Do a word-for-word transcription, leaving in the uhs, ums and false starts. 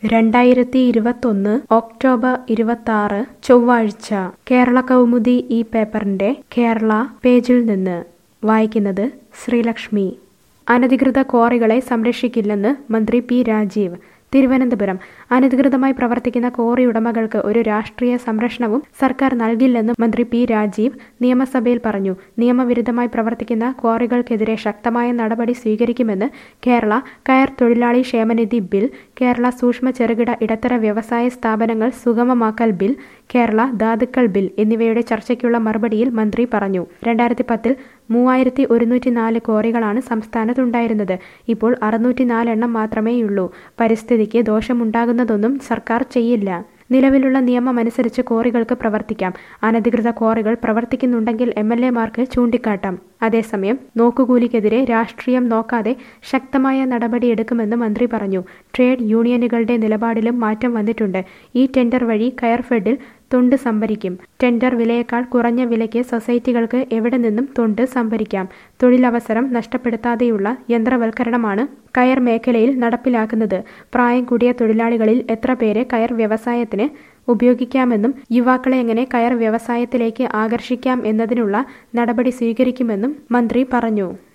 രണ്ടായിരത്തി ഇരുപത്തൊന്ന് ഒക്ടോബർ ഇരുപത്താറ് ചൊവ്വാഴ്ച കേരള കൗമുദി ഈ പേപ്പറിന്റെ കേരള പേജിൽ നിന്ന് വായിക്കുന്നത് ശ്രീലക്ഷ്മി. അനധികൃത ക്വാറികളെ സംരക്ഷിക്കില്ലെന്ന് മന്ത്രി പി രാജീവ്. തിരുവനന്തപുരം. അനധികൃതമായി പ്രവർത്തിക്കുന്ന ക്വാറി ഉടമകൾക്ക് ഒരു രാഷ്ട്രീയ സംരക്ഷണവും സർക്കാർ നൽകില്ലെന്ന് മന്ത്രി പി രാജീവ് നിയമസഭയിൽ പറഞ്ഞു. നിയമവിരുദ്ധമായി പ്രവർത്തിക്കുന്ന ക്വാറികൾക്കെതിരെ ശക്തമായ നടപടി സ്വീകരിക്കുമെന്ന് കേരള കയർ തൊഴിലാളി ക്ഷേമനിധി ബിൽ, കേരള സൂക്ഷ്മ ചെറുകിട ഇടത്തര വ്യവസായ സ്ഥാപനങ്ങൾ സുഗമമാക്കൽ ബിൽ, കേരള ധാതുക്കൾ ബിൽ എന്നിവയുടെ ചർച്ചയ്ക്കുള്ള മറുപടിയിൽ മന്ത്രി പറഞ്ഞു. രണ്ടായിരത്തി പത്തിൽ മൂവായിരത്തി ഒരുന്നൂറ്റി നാല് ക്വാറികളാണ് സംസ്ഥാനത്തുണ്ടായിരുന്നത്. ഇപ്പോൾ അറുന്നൂറ്റി നാല് എണ്ണം മാത്രമേയുള്ളൂ. പരിസ്ഥിതിക്ക് ദോഷമുണ്ടാകുന്നതൊന്നും സർക്കാർ ചെയ്യില്ല. നിലവിലുള്ള നിയമമനുസരിച്ച് ക്വാറികൾക്ക് പ്രവർത്തിക്കാം. അനധികൃത ക്വാറികൾ പ്രവർത്തിക്കുന്നുണ്ടെങ്കിൽ എം എൽ എമാർക്ക് ചൂണ്ടിക്കാട്ടാം. അതേസമയം നോക്കുകൂലിക്കെതിരെ രാഷ്ട്രീയം നോക്കാതെ ശക്തമായ നടപടിയെടുക്കുമെന്ന് മന്ത്രി പറഞ്ഞു. ട്രേഡ് യൂണിയനുകളുടെ നിലപാടിലും മാറ്റം വന്നിട്ടുണ്ട്. ഈ ടെൻഡർ വഴി കയർഫെഡിൽ തൊണ്ട് സംഭരിക്കും. ടെൻഡർ വിലയേക്കാൾ കുറഞ്ഞ വിലയ്ക്ക് സൊസൈറ്റികൾക്ക് എവിടെ നിന്നും തൊണ്ട് സംഭരിക്കാം. തൊഴിലവസരം നഷ്ടപ്പെടുത്താതെയുള്ള യന്ത്രവൽക്കരണമാണ് കയർ മേഖലയിൽ നടപ്പിലാക്കുന്നത്. പ്രായം കൂടിയ തൊഴിലാളികളിൽ എത്ര പേരെ കയർ വ്യവസായത്തിന് ഉപയോഗിക്കാമെന്നും യുവാക്കളെ എങ്ങനെ കയർ വ്യവസായത്തിലേക്ക് ആകർഷിക്കാം എന്നതിനുള്ള നടപടി സ്വീകരിക്കുമെന്നും മന്ത്രി പറഞ്ഞു.